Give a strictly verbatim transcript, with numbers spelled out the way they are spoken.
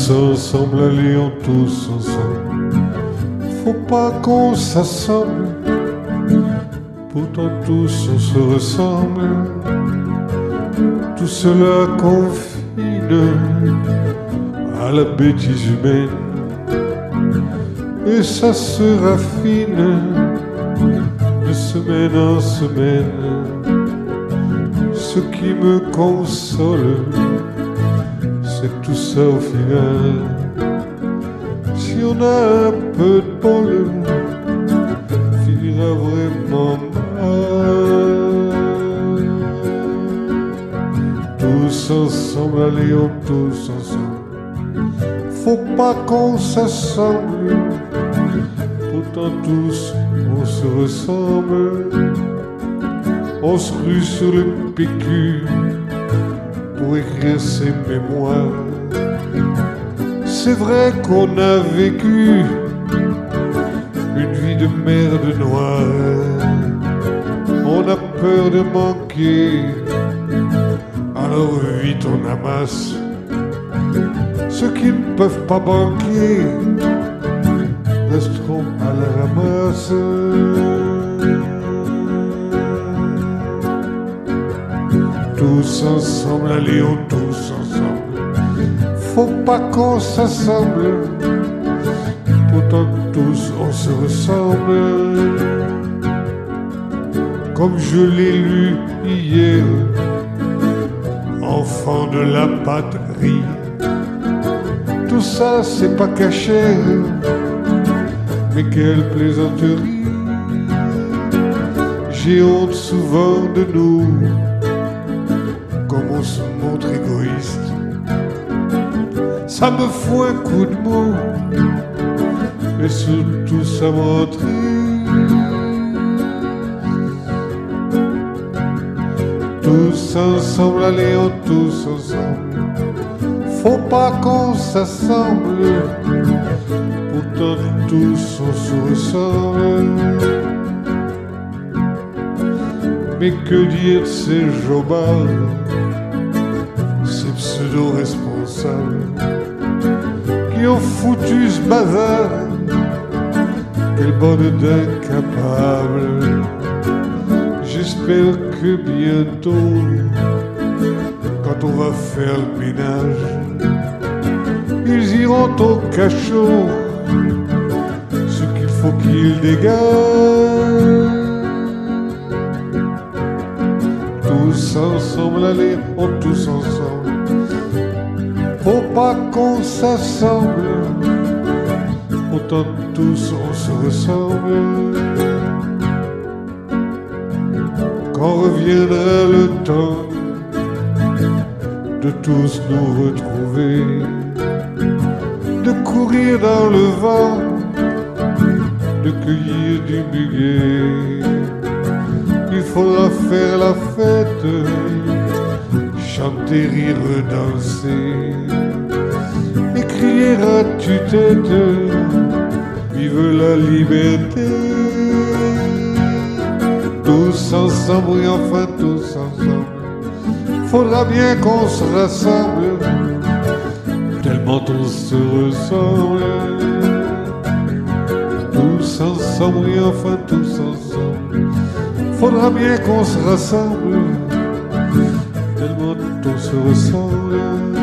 Tous ensemble, allions tous ensemble. Faut pas qu'on s'assemble, pourtant tous on se ressemble. Tout cela confine à la bêtise humaine, et ça se raffine de semaine en semaine. Ce qui me console, c'est tout ça au final. Si on a un peu de bol, finira vraiment mal. Tous ensemble, allions tous ensemble. Faut pas qu'on s'assemble, pourtant tous on se ressemble. On se rue sur le P Q pour écrire ses mémoires. C'est vrai qu'on a vécu une vie de merde noire. On a peur de manquer, alors vite on amasse ceux qui ne peuvent pas banquer, resteront à la ramasse. Tous ensemble, allions tous ensemble. Faut pas qu'on s'assemble, pourtant tous on se ressemble. Comme je l'ai lu hier, enfant de la patrie. Tout ça c'est pas caché, mais quelle plaisanterie. J'ai honte souvent de nous, comme on se montre égoïste. Ça me fout un coup de mou, et surtout ça me rend triste. Tous ensemble, allions tous ensemble. Faut pas qu'on s'assemble, pourtant tous on se ressemble. Mais que dire de ces jobards, ces pseudo-responsables qui ont foutu ce bazar? Quelle bande d'incapables. J'espère que bientôt, quand on va faire le ménage, ils iront au cachot, ce qu'il faut qu'ils dégagent. Tous ensemble, allez, on tous ensemble. Faut pas qu'on s'assemble, pourtant tous on se ressemble. Quand reviendra le temps de tous nous retrouver, de courir dans le vent, de cueillir du muguet, il faudra faire la fête, chanter, rire, danser, et crier à tue-tête, vive la liberté. Tous ensemble, oui, enfin tous ensemble. Faudra bien qu'on se rassemble, tellement on se ressemble. Tous ensemble, oui, enfin tous ensemble. Faudra bien qu'on se rassemble, tellement on se ressemble.